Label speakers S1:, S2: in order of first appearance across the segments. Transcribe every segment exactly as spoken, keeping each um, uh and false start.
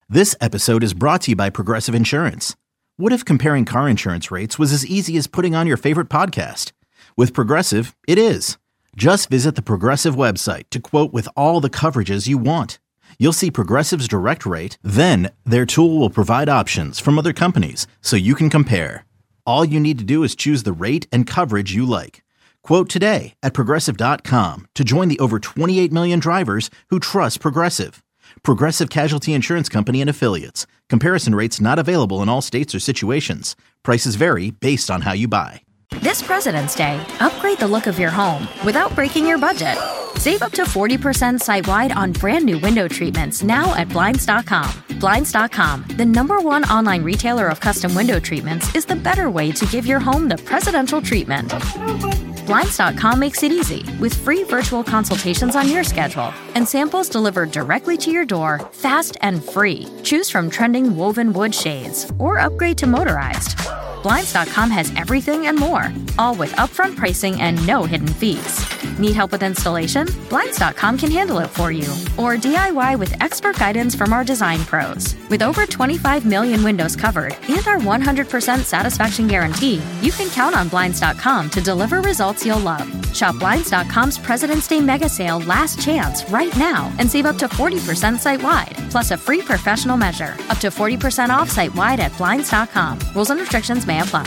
S1: This episode is brought to you by Progressive Insurance. What if comparing car insurance rates was as easy as putting on your favorite podcast? With Progressive, it is. Just visit the Progressive website to quote with all the coverages you want. You'll see Progressive's direct rate, then their tool will provide options from other companies so you can compare. All you need to do is choose the rate and coverage you like. Quote today at progressive dot com to join the over twenty-eight million drivers who trust Progressive. Progressive Casualty Insurance Company and Affiliates. Comparison rates not available in all states or situations. Prices vary based on how you buy.
S2: This President's Day, upgrade the look of your home without breaking your budget. Save up to forty percent site-wide on brand new window treatments now at Blinds dot com. Blinds dot com, the number one online retailer of custom window treatments, is the better way to give your home the presidential treatment. Blinds dot com makes it easy with free virtual consultations on your schedule and samples delivered directly to your door, fast and free. Choose from trending woven wood shades or upgrade to motorized. Blinds dot com has everything and more, all with upfront pricing and no hidden fees. Need help with installation? Blinds dot com can handle it for you. Or D I Y with expert guidance from our design pros. With over twenty-five million windows covered and our one hundred percent satisfaction guarantee, you can count on Blinds dot com to deliver results you'll love. Shop Blinds dot com's President's Day Mega Sale Last Chance right now and save up to forty percent site-wide, plus a free professional measure. Up to forty percent off site-wide at Blinds dot com. Rules and restrictions may apply.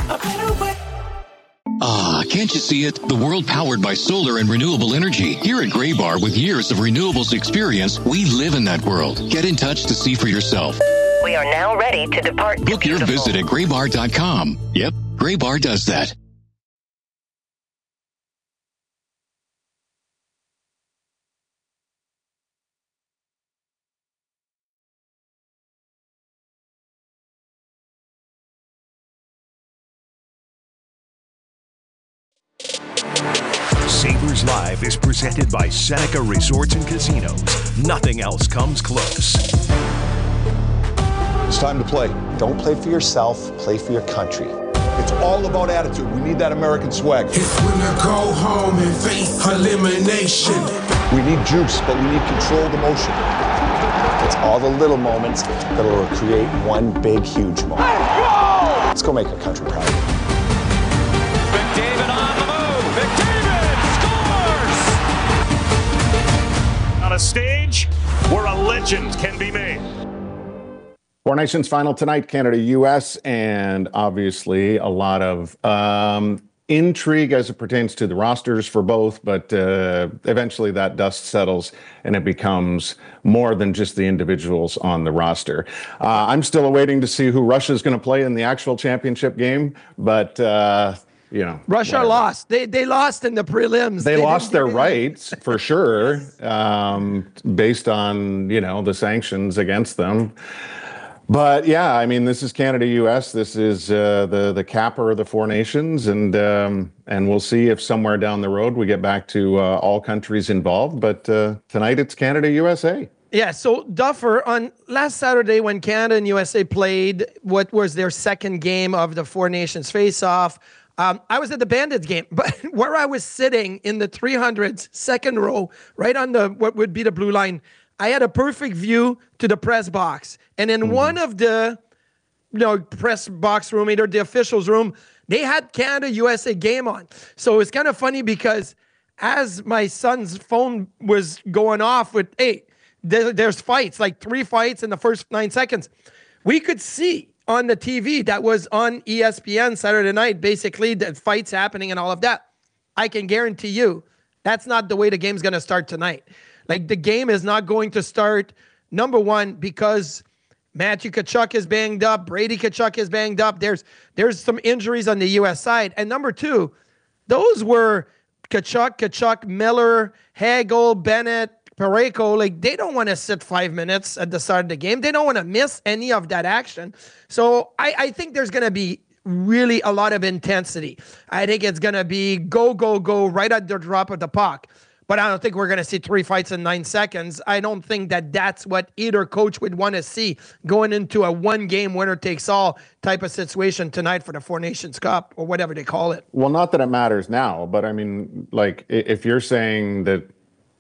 S3: Ah, can't you see it? The world powered by solar and renewable energy. Here at Graybar, with years of renewables experience, we live in that world. Get in touch to see for yourself.
S4: We are now ready to depart.
S3: Book your visit at graybar dot com. Yep, Graybar does that.
S5: Sabres Live is presented by Seneca Resorts and Casinos. Nothing else comes close.
S6: It's time to play. Don't play for yourself, play for your country. It's all about attitude. We need that American swag.
S7: It's when I go home and face elimination.
S6: We need juice, but we need controlled emotion. It's all the little moments that will create one big, huge moment. Let's go! Let's go make our country proud.
S8: McDavid on the move. McDavid scores! On a stage where a legend can be made.
S9: Four Nations final tonight, Canada, U S, and obviously a lot of um, intrigue as it pertains to the rosters for both, but uh, eventually that dust settles and it becomes more than just the individuals on the roster. Uh, I'm still awaiting to see who Russia is going to play in the actual championship game, but uh, you know,
S10: Russia whatever. lost. They they lost in the prelims.
S9: They, they lost their rights for sure, um, based on, you know, the sanctions against them. But yeah, I mean, this is Canada, U S. This is uh, the the capper of the Four Nations, and um, and we'll see if somewhere down the road we get back to uh, all countries involved. But uh, tonight it's Canada, U S A.
S10: Yeah. So Duffer, on last Saturday when Canada and U S A played, what was their second game of the Four Nations face-off? Um, I was at the Bandits game, but where I was sitting in the three hundreds, second row, right on the what would be the blue line, I had a perfect view to the press box. And in mm-hmm. one of the you know, press box room, either the officials' room, they had Canada U S A game on. So it's kind of funny because as my son's phone was going off with, hey, there, there's fights, like three fights in the first nine seconds, we could see on the T V that was on E S P N Saturday night, basically, the fights happening and all of that. I can guarantee you that's not the way the game's going to start tonight. Like, the game is not going to start, number one, because Matthew Tkachuk is banged up, Brady Tkachuk is banged up. There's there's some injuries on the U S side. And number two, those were Tkachuk, Tkachuk, Miller, Hagel, Bennett, Parayko. Like, they don't want to sit five minutes at the start of the game. They don't want to miss any of that action. So I, I think there's going to be really a lot of intensity. I think it's going to be go, go, go right at the drop of the puck. But I don't think we're going to see three fights in nine seconds. I don't think that that's what either coach would want to see going into a one-game winner-takes-all type of situation tonight for the Four Nations Cup or whatever they call it.
S9: Well, not that it matters now, but I mean, like, if you're saying that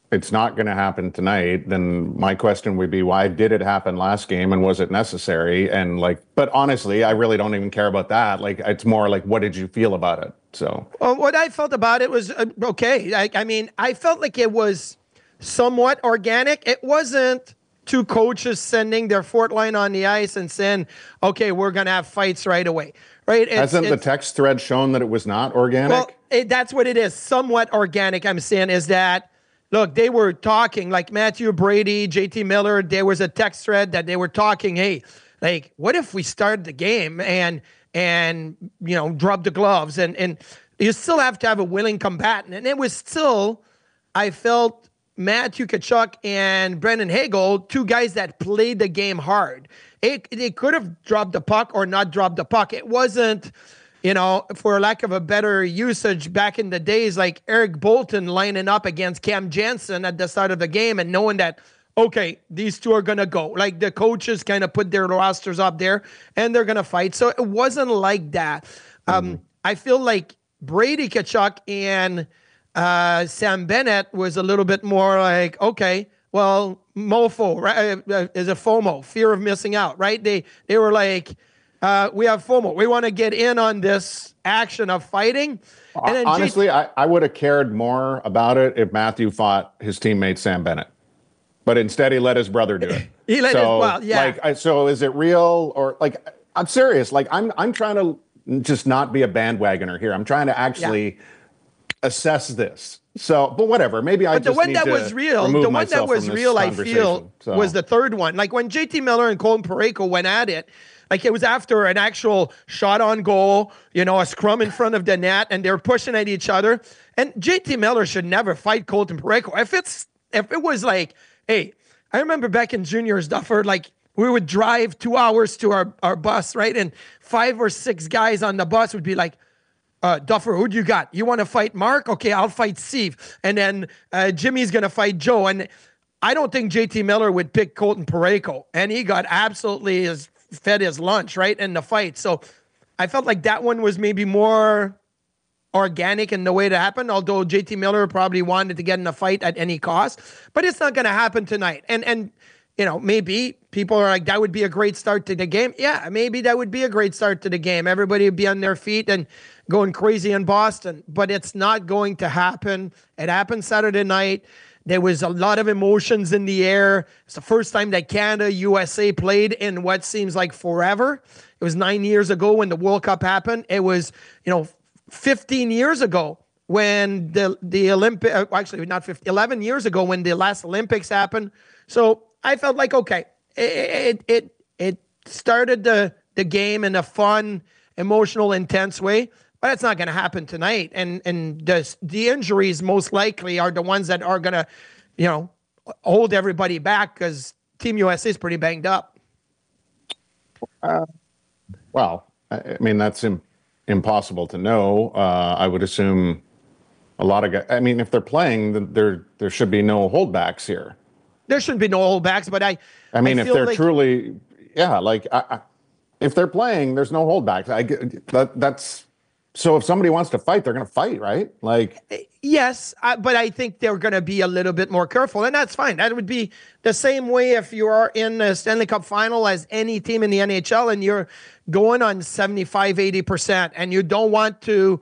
S9: it's not going to happen tonight, then my question would be, why did it happen last game and was it necessary? And like, but honestly, I really don't even care about that. Like, it's more like, what did you feel about it? So,
S10: well, what I felt about it was uh, okay. I, I mean, I felt like it was somewhat organic. It wasn't two coaches sending their fourth line on the ice and saying, okay, we're going to have fights right away. Right? It's,
S9: Hasn't
S10: it's,
S9: the text thread shown that it was not organic?
S10: Well, it, that's what it is. Somewhat organic, I'm saying, is that, look, they were talking, like Matthew Brady, J T Miller, there was a text thread that they were talking, hey, like, what if we start the game and, and you know, drop the gloves? And, and you still have to have a willing combatant. And it was still, I felt, Matthew Tkachuk and Brendan Hagel, two guys that played the game hard. It, they could have dropped the puck or not dropped the puck. It wasn't, you know, for lack of a better usage, back in the days, like Eric Bolton lining up against Cam Janssen at the start of the game and knowing that, okay, these two are going to go. Like the coaches kind of put their rosters up there and they're going to fight. So it wasn't like that. Um, mm-hmm. I feel like Brady Tkachuk and uh, Sam Bennett was a little bit more like, okay, well, MOFO, right? Uh, is a FOMO, fear of missing out, right? They they were like, uh, we have FOMO. We want to get in on this action of fighting. And then
S9: Honestly,
S10: J-
S9: I, I would have cared more about it if Matthew fought his teammate Sam Bennett. But instead, he let his brother do it.
S10: he let
S9: so,
S10: his, well, yeah.
S9: Like, I, so is it real or like, I'm serious. Like, I'm I'm trying to just not be a bandwagoner here. I'm trying to actually yeah. assess this. So, but whatever. Maybe I
S10: but
S9: just
S10: the one
S9: need
S10: that
S9: to
S10: was real, the one that was real, I feel,
S9: so.
S10: was the third one. Like when J T Miller and Colton Parayko went at it, like it was after an actual shot on goal, you know, a scrum in front of the net, and they're pushing at each other. And J T Miller should never fight Colton Parayko. If it's if it was like, hey, I remember back in juniors, Duffer, like we would drive two hours to our, our bus, right? And five or six guys on the bus would be like, Uh, Duffer, who do you got? You want to fight Mark? Okay, I'll fight Steve. And then uh, Jimmy's going to fight Joe. And I don't think J T Miller would pick Colton Parayko. And he got absolutely his, fed his lunch, right, in the fight. So I felt like that one was maybe more organic in the way it happened, although J T Miller probably wanted to get in a fight at any cost. But it's not going to happen tonight. And, and you know, maybe people are like, that would be a great start to the game. Yeah, maybe that would be a great start to the game. Everybody would be on their feet and going crazy in Boston, but it's not going to happen. It happened Saturday night. There was a lot of emotions in the air. It's the first time that Canada, U S A played in what seems like forever. It was nine years ago when the World Cup happened. It was, you know, fifteen years ago when the, the Olympic, actually not fifteen, eleven years ago when the last Olympics happened. So I felt like, okay, it, it, it, it started the, the game in a fun, emotional, intense way. But it's not going to happen tonight. And and the, the injuries most likely are the ones that are going to, you know, hold everybody back because Team U S A is pretty banged up.
S9: Uh, well, I mean, that's im- impossible to know. Uh, I would assume a lot of guys, I mean, if they're playing, then there there should be no holdbacks here.
S10: There shouldn't be no holdbacks, but I
S9: I mean,
S10: I
S9: if they're
S10: like,
S9: truly, yeah, like, I, I, if they're playing, there's no holdbacks. I, that, that's... So if somebody wants to fight, they're going to fight, right? Like,
S10: yes, I, but I think they're going to be a little bit more careful, and that's fine. That would be the same way if you are in the Stanley Cup final as any team in the N H L and you're going on seventy-five, eighty percent and you don't want to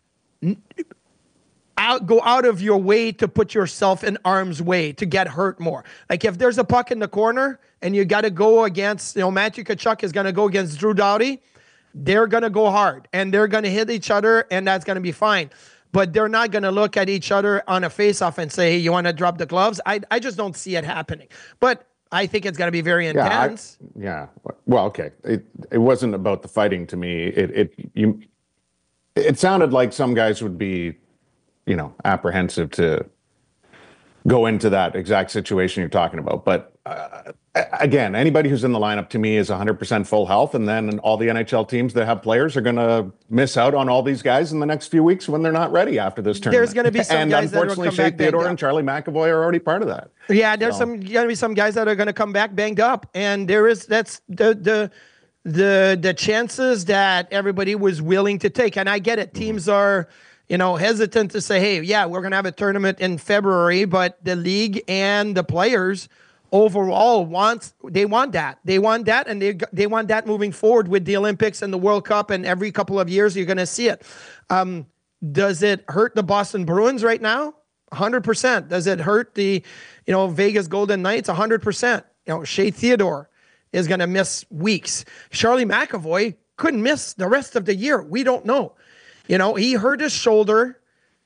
S10: out, go out of your way to put yourself in harm's way to get hurt more. Like if there's a puck in the corner and you got to go against, you know, Matthew Tkachuk is going to go against Drew Doughty, they're going to go hard and they're going to hit each other and that's going to be fine. But they're not going to look at each other on a face-off and say, hey, you want to drop the gloves? I I just don't see it happening. But I think it's going to be very intense.
S9: Yeah. I, yeah. Well, okay. It it wasn't about the fighting to me. It it you it sounded like some guys would be, you know, apprehensive to go into that exact situation you're talking about. But uh, again, anybody who's in the lineup to me is one hundred percent full health. And then all the N H L teams that have players are going to miss out on all these guys in the next few weeks when they're not ready after this tournament.
S10: There's going to be some
S9: and
S10: guys that will
S9: unfortunately,
S10: come
S9: Shea
S10: back
S9: Theodore
S10: banged
S9: and
S10: up.
S9: Charlie McAvoy are already part of that.
S10: Yeah, there's
S9: So.
S10: some going to be some guys that are going to come back banged up. And there is, that's the, the, the, the chances that everybody was willing to take. And I get it. Teams are, you know, hesitant to say, hey, yeah, we're going to have a tournament in February, but the league and the players overall wants, they want that. They want that, and they they want that moving forward with the Olympics and the World Cup, and every couple of years you're going to see it. Um, does it hurt the Boston Bruins right now? one hundred percent. Does it hurt the, you know, Vegas Golden Knights? one hundred percent. You know, Shea Theodore is going to miss weeks. Charlie McAvoy couldn't miss the rest of the year. We don't know. You know, he hurt his shoulder,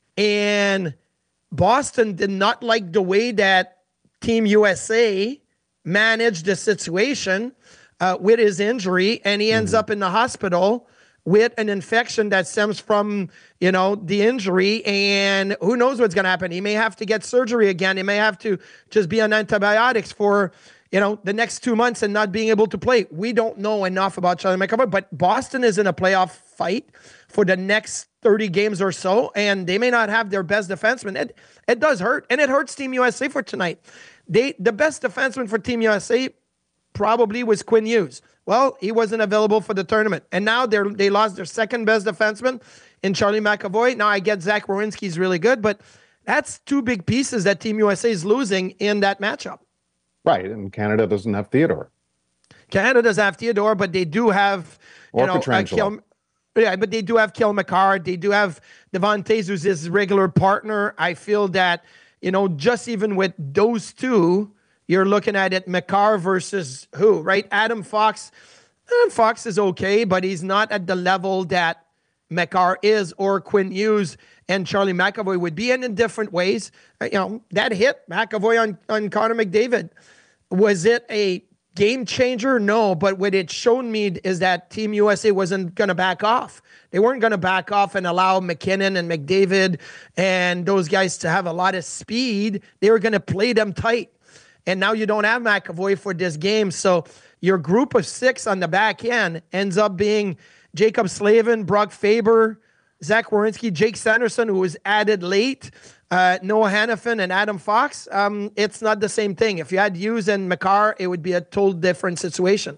S10: and Boston did not like the way that Team U S A managed the situation uh, with his injury, and he ends mm-hmm. up in the hospital with an infection that stems from, you know, the injury, and who knows what's going to happen. He may have to get surgery again. He may have to just be on antibiotics for, you know, the next two months and not being able to play. We don't know enough about Charlie McAvoy, but Boston is in a playoff fight for the next thirty games or so, and they may not have their best defenseman. It, it does hurt, and it hurts Team U S A for tonight. They The best defenseman for Team U S A probably was Quinn Hughes. Well, he wasn't available for the tournament, and now they they lost their second best defenseman in Charlie McAvoy. Now I get Zach Werenski's really good, but that's two big pieces that Team U S A is losing in that matchup.
S9: Right, and Canada doesn't have Theodore.
S10: Canada does have Theodore, but they do have, you
S9: or
S10: know, uh, Kel, yeah, but they do have Kel McCarr. They do have Devontae, who's his regular partner. I feel that, you know, just even with those two, you're looking at it, McCarr versus who, right? Adam Fox. Adam Fox is okay, but he's not at the level that McCarr is, or Quinn Hughes and Charlie McAvoy would be, and in different ways. You know, that hit McAvoy on, on Connor McDavid, was it a game changer? No, but what it showed me is that Team U S A wasn't going to back off. They weren't going to back off and allow McKinnon and McDavid and those guys to have a lot of speed. They were going to play them tight. And now you don't have McAvoy for this game. So your group of six on the back end ends up being Jacob Slavin, Brock Faber, Zach Werenski, Jake Sanderson, who was added late, uh, Noah Hannafin, and Adam Fox. Um, it's not the same thing. If you had Hughes and McCarr, it would be a total different situation.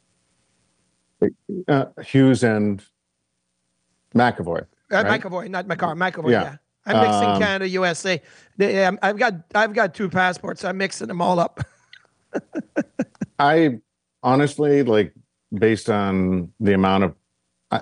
S9: Uh, Hughes and McAvoy.
S10: Uh,
S9: right?
S10: McAvoy, not McCarr. McAvoy, yeah.
S9: Yeah.
S10: I'm mixing
S9: Um,
S10: Canada, U S A. They, um, I've got I've got two passports. I'm mixing them all up.
S9: I honestly, like, based on the amount of, I,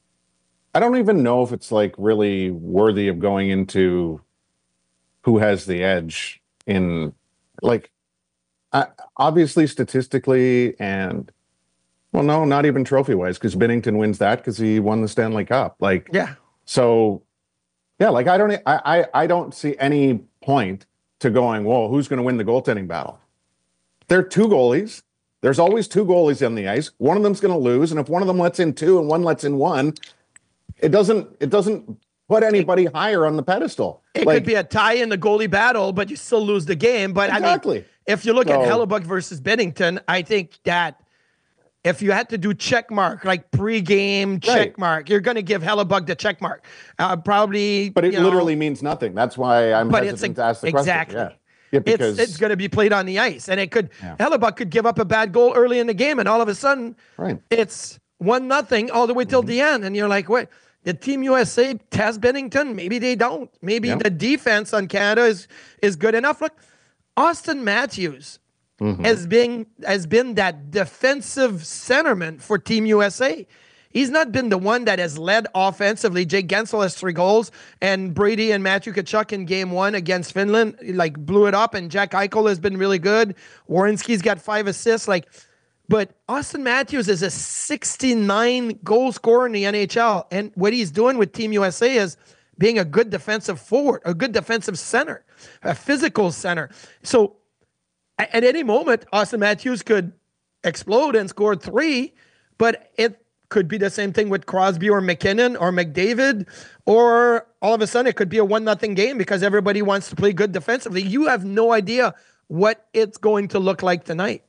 S9: I don't even know if it's like really worthy of going into who has the edge in, like, I, obviously statistically and, well, no, not even trophy wise, because Binnington wins that because he won the Stanley Cup. Like,
S10: yeah.
S9: So, yeah, like I don't, I, I, I don't see any point to going, whoa, who's going to win the goaltending battle? There are two goalies. There's always two goalies on the ice. One of them's going to lose, and if one of them lets in two and one lets in one, it doesn't, it doesn't put anybody it, higher on the pedestal.
S10: It
S9: like,
S10: could be a tie in the goalie battle, but you still lose the game. But
S9: exactly.
S10: I mean, if you look
S9: so,
S10: at Hellebuck versus Binnington, I think that if you had to do check mark, like pre-game check
S9: right.
S10: mark, you're going to give Hellebuck the check mark. Uh, probably,
S9: but it
S10: you know,
S9: literally means nothing. That's why I'm
S10: but
S9: hesitant
S10: it's,
S9: to ask the
S10: exactly.
S9: question. Yeah. Yeah, because
S10: it's it's going to be played on the ice, and it could
S9: yeah.
S10: Hellebuck could give up a bad goal early in the game, and all of a sudden,
S9: right.
S10: it's one nothing all the way till
S9: mm-hmm.
S10: the end, and you're like, wait, did Team U S A test Binnington? Maybe they don't. Maybe
S9: yep.
S10: the defense on Canada is is good enough. Look, Austin Matthews mm-hmm. has been has been that defensive centerman for Team U S A. He's not been the one that has led offensively. Jake Gensel has three goals, and Brady and Matthew Tkachuk in game one against Finland, like, blew it up, and Jack Eichel has been really good. Werenski's got five assists. Like, but Austin Matthews is a sixty-nine goal scorer in the N H L, and what he's doing with Team U S A is being a good defensive forward, a good defensive center, a physical center. So at any moment, Austin Matthews could explode and score three, but it could be the same thing with Crosby or McKinnon or McDavid, or all of a sudden it could be a one nothing game because everybody wants to play good defensively. You have no idea what it's going to look like tonight.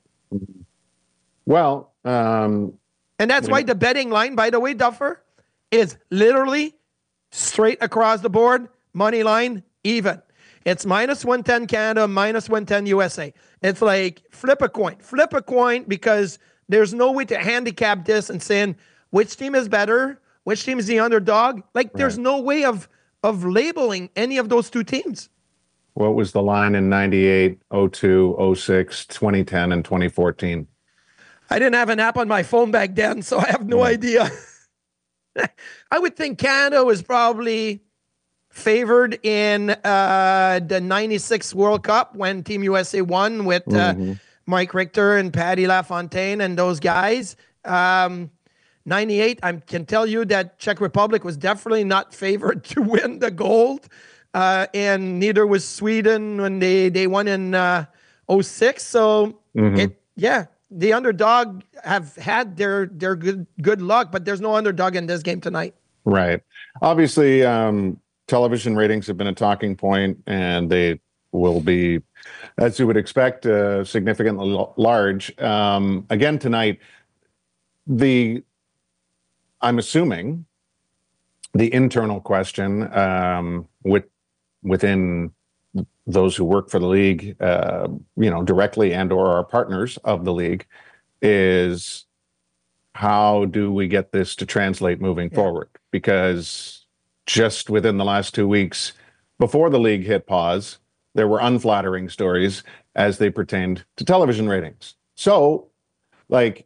S9: Well, um,
S10: and that's why the betting line, by the way, Duffer, is literally straight across the board, money line, even. It's minus one ten Canada, minus one ten U S A. It's like flip a coin. Flip a coin, because there's no way to handicap this and saying which team is better, which team is the underdog. Like, there's
S9: right.
S10: no way of of labeling any of those two teams.
S9: What was the line in ninety-eight, oh two, oh six, twenty ten, and twenty fourteen?
S10: I didn't have an app on my phone back then, so I have no mm. idea. I would think Canada was probably favored in uh, the ninety-six World Cup when Team U S A won with uh, mm-hmm. Mike Richter and Patty LaFontaine and those guys. Um, ninety-eight, I can tell you that Czech Republic was definitely not favored to win the gold. Uh, and neither was Sweden when they, they won in uh, oh six. So, mm-hmm. it, yeah, the underdog have had their their good good luck, but there's no underdog in this game tonight.
S9: Right. Obviously, um, television ratings have been a talking point, and they will be, as you would expect, uh, significantly l- large. Um, again tonight, the I'm assuming the internal question um, with within those who work for the league, uh, you know, directly and or are partners of the league, is how do we get this to translate moving yeah. forward? Because just within the last two weeks, before the league hit pause, there were unflattering stories as they pertained to television ratings. So, like,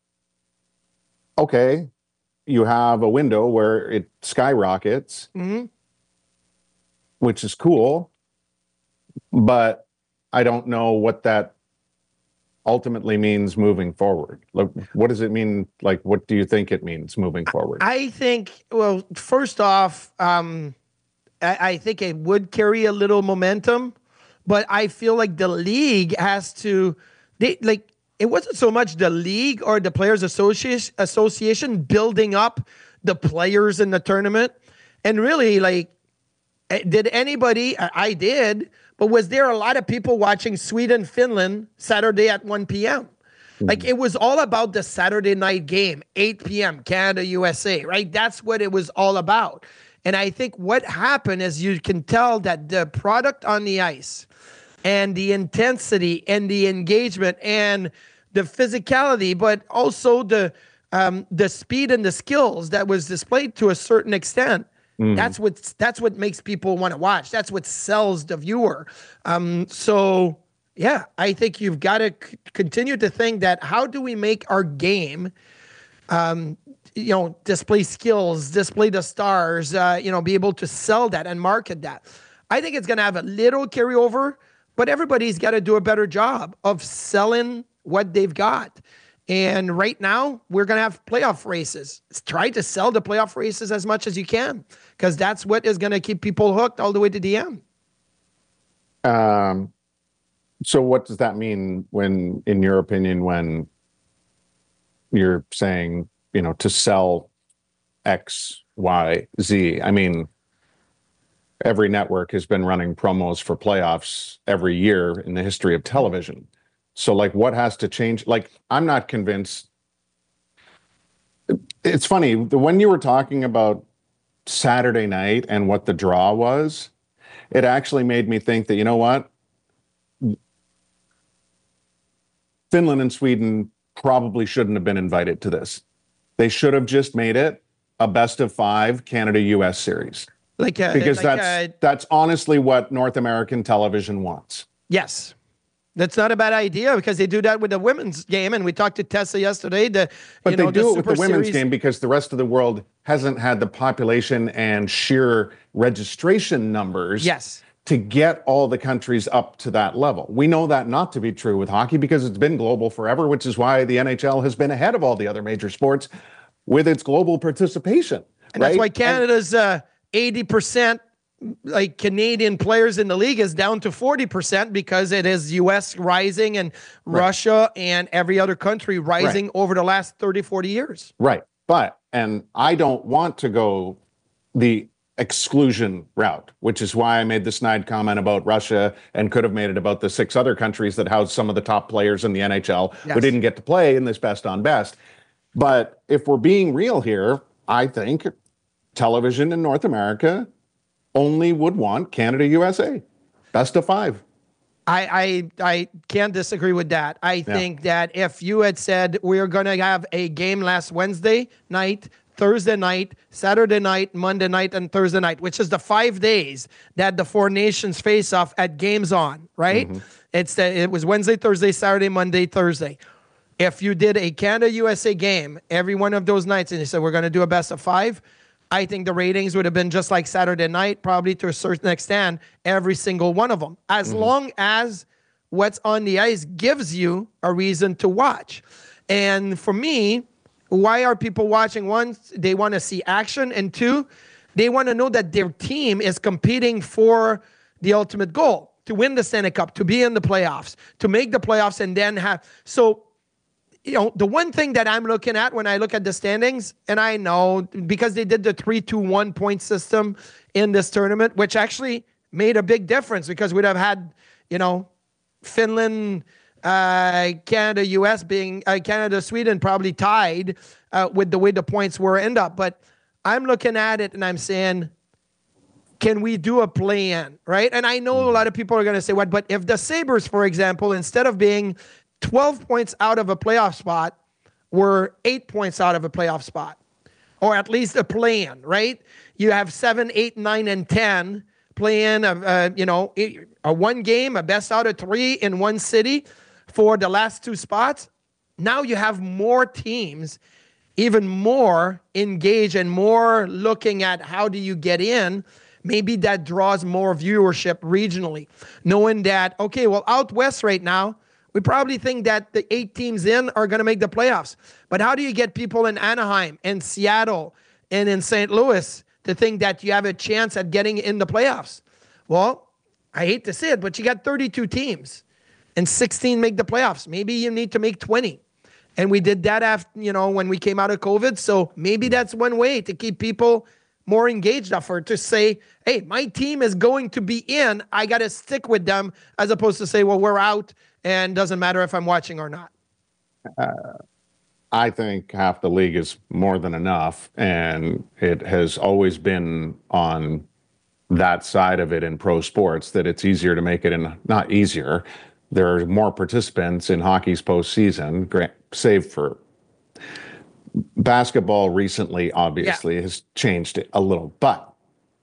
S9: okay, you have a window where it skyrockets, mm-hmm. which is cool, but I don't know what that ultimately means moving forward. Like, what does it mean? Like, what do you think it means moving forward?
S10: I think, well, first off, um, I, I think it would carry a little momentum, but I feel like the league has to, they like, it wasn't so much the league or the Players Association Association building up the players in the tournament. And really, like, did anybody, I did, but was there a lot of people watching Sweden, Finland Saturday at one p.m.? Mm-hmm. Like, it was all about the Saturday night game, eight p.m., Canada, U S A, right? That's what it was all about. And I think what happened is you can tell that the product on the ice and the intensity and the engagement and the physicality, but also the um, the speed and the skills that was displayed to a certain extent. Mm-hmm. That's what that's what makes people want to watch. That's what sells the viewer. Um, so yeah, I think you've got to c- continue to think that how do we make our game, um, you know, display skills, display the stars, uh, you know, be able to sell that and market that. I think it's going to have a little carryover, but everybody's got to do a better job of selling what they've got. And right now, we're going to have playoff races. Try to sell the playoff races as much as you can, because that's what is going to keep people hooked all the way to the end.
S9: Um, so what does that mean when, in your opinion, when you're saying, you know, to sell X, Y, Z? I mean, every network has been running promos for playoffs every year in the history of television. So, like, what has to change? Like, I'm not convinced. It's funny, when you were talking about Saturday night and what the draw was, it actually made me think that, you know what? Finland and Sweden probably shouldn't have been invited to this. They should have just made it a best of five Canada-U S series.
S10: Like a,
S9: because
S10: like
S9: that's
S10: a,
S9: that's honestly what North American television wants.
S10: Yes. That's not a bad idea, because they do that with the women's game, and we talked to Tessa yesterday. The,
S9: but
S10: you
S9: they
S10: know,
S9: do
S10: the
S9: it with the women's
S10: series.
S9: game because the rest of the world hasn't had the population and sheer registration numbers
S10: yes.
S9: to get all the countries up to that level. We know that not to be true with hockey because it's been global forever, which is why the N H L has been ahead of all the other major sports with its global participation.
S10: And
S9: right?
S10: that's why Canada's uh, eighty percent like Canadian players in the league is down to forty percent because it is U S rising and right. Russia and every other country rising right. over the last thirty, forty years.
S9: Right. But, and I don't want to go the exclusion route, which is why I made the snide comment about Russia and could have made it about the six other countries that house some of the top players in the N H L yes. who didn't get to play in this best on best. But if we're being real here, I think television in North America only would want Canada U S A. Best of five.
S10: I I, I can't disagree with that. I yeah. think that if you had said we're going to have a game last Wednesday night Thursday night, Saturday night, Monday night, and Thursday night, which is the five days that the four nations face off at Games On, right? Mm-hmm. It's the, it was Wednesday, Thursday, Saturday, Monday, Thursday. If you did a Canada-U S A game every one of those nights and you said, we're going to do a best of five, I think the ratings would have been just like Saturday night, probably to a certain extent, every single one of them, as mm-hmm. long as what's on the ice gives you a reason to watch. And for me, why are people watching? One, they want to see action, and two, they want to know that their team is competing for the ultimate goal, to win the Stanley Cup, to be in the playoffs, to make the playoffs, and then have... So, you know, the one thing that I'm looking at when I look at the standings, and I know because they did the three two one point system in this tournament, which actually made a big difference because we'd have had, you know, Finland... Uh, Canada, U S being uh, Canada, Sweden probably tied uh, with the way the points were end up. But I'm looking at it and I'm saying, can we do a play-in, right? And I know a lot of people are going to say, what? But if the Sabres, for example, instead of being twelve points out of a playoff spot, were eight points out of a playoff spot, or at least a play-in, right? You have seven, eight, nine, and ten play-in, of, uh, you know, a one game, a best out of three in one city for the last two spots. Now you have more teams, even more engaged and more looking at how do you get in. Maybe that draws more viewership regionally, knowing that, okay, well, out west right now, we probably think that the eight teams in are going to make the playoffs. But how do you get people in Anaheim and Seattle and in Saint Louis to think that you have a chance at getting in the playoffs? Well, I hate to say it, but you got thirty-two teams. And sixteen make the playoffs. Maybe you need to make twenty. And we did that after, you know, when we came out of COVID. So maybe that's one way to keep people more engaged for to say, hey, my team is going to be in. I got to stick with them, as opposed to say, well, we're out and doesn't matter if I'm watching or not.
S9: Uh, I think half the league is more than enough. And it has always been on that side of it in pro sports that it's easier to make it in, not easier. There are more participants in hockey's postseason, save for basketball recently, obviously, yeah. has changed it a little. But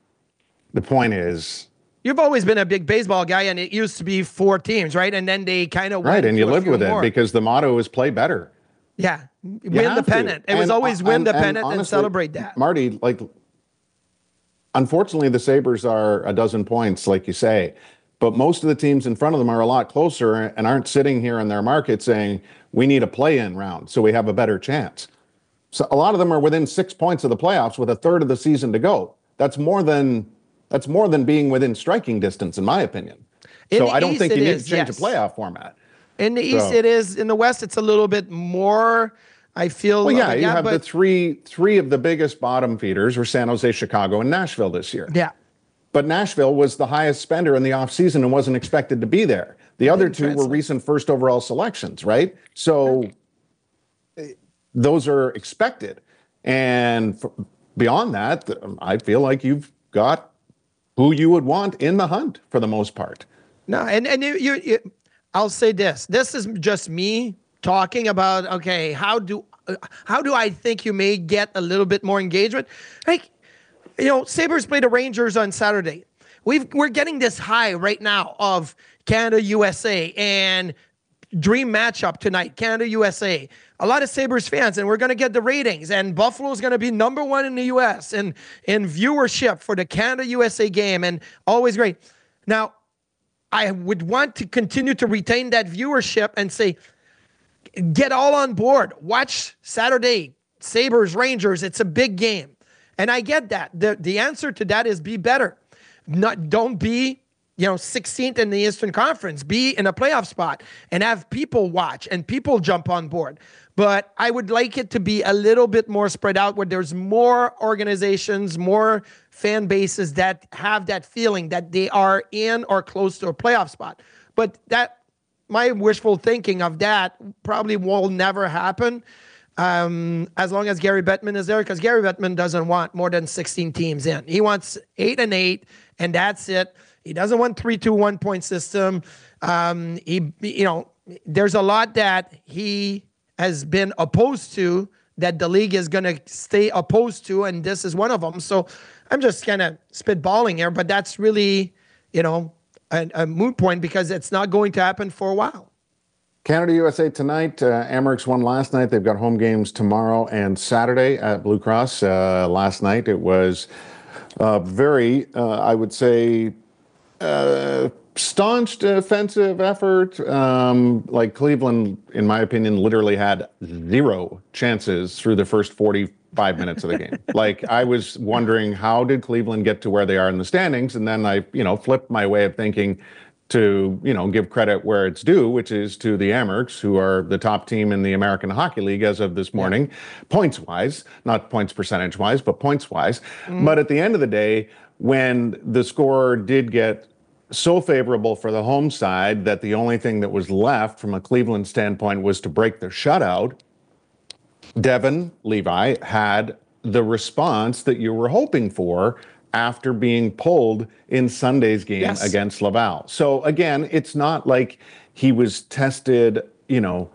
S9: the point is...
S10: You've always been a big baseball guy, and it used to be four teams, right? And then they kind of...
S9: Right, and you lived with more. It because the motto is play better.
S10: Yeah, you win the pennant. To. It and, was always win and, the pennant and, honestly, and celebrate that.
S9: Marty, like, unfortunately, the Sabres are a dozen points, like you say. But most of the teams in front of them are a lot closer and aren't sitting here in their market saying, we need a play-in round so we have a better chance. So a lot of them are within six points of the playoffs with a third of the season to go. That's more than that's more than being within striking distance, in my opinion. In so I don't think you need is, to change yes. the playoff format.
S10: In the East, so. it is. In the West, it's a little bit more, I feel.
S9: Well, yeah, uh,
S10: you
S9: yeah, have
S10: but,
S9: the three three of the biggest bottom feeders were San Jose, Chicago, and Nashville this year.
S10: Yeah.
S9: But Nashville was the highest spender in the offseason and wasn't expected to be there. The other two were recent first overall selections, right? So okay. those are expected. And f- beyond that, I feel like you've got who you would want in the hunt for the most part.
S10: No, and, and you, you, you I'll say this. This is just me talking about, okay, how do how do I think you may get a little bit more engagement? Like, you know, Sabres play the Rangers on Saturday. We've, we're getting this high right now of Canada, U S A, and dream matchup tonight, Canada, U S A. A lot of Sabres fans, and we're going to get the ratings, and Buffalo is going to be number one in the U S and in viewership for the Canada, U S A game, and always great. Now, I would want to continue to retain that viewership and say, get all on board. Watch Saturday, Sabres, Rangers. It's a big game. And I get that. The the answer to that is be better. Not don't be, you know, sixteenth in the Eastern Conference. Be in a playoff spot and have people watch and people jump on board. But I would like it to be a little bit more spread out where there's more organizations, more fan bases that have that feeling that they are in or close to a playoff spot. But that my wishful thinking of that probably will never happen. Um, as long as Gary Bettman is there, because Gary Bettman doesn't want more than sixteen teams in. He wants eight and eight, and that's it. He doesn't want three two one point system. Um, he, you know, there's a lot that he has been opposed to that the league is going to stay opposed to, and this is one of them. So I'm just kind of spitballing here, but that's really, you know, a, a moot point because it's not going to happen for a while.
S9: Canada U S A tonight. Uh, Amerks won last night. They've got home games tomorrow and Saturday at Blue Cross. Uh, last night it was uh, very, uh, I would say, uh, staunch defensive effort. Um, like Cleveland, in my opinion, literally had zero chances through the first forty-five minutes of the game. Like, I was wondering, how did Cleveland get to where they are in the standings? And then I, you know, flipped my way of thinking to, you know, give credit where it's due, which is to the Amerks, who are the top team in the American Hockey League as of this morning, yeah. points-wise, not points percentage-wise, but points-wise. Mm. But at the end of the day, when the score did get so favorable for the home side that the only thing that was left from a Cleveland standpoint was to break their shutout, Devon Levi had the response that you were hoping for after being pulled in Sunday's game yes. against Laval. So again, it's not like he was tested, you know,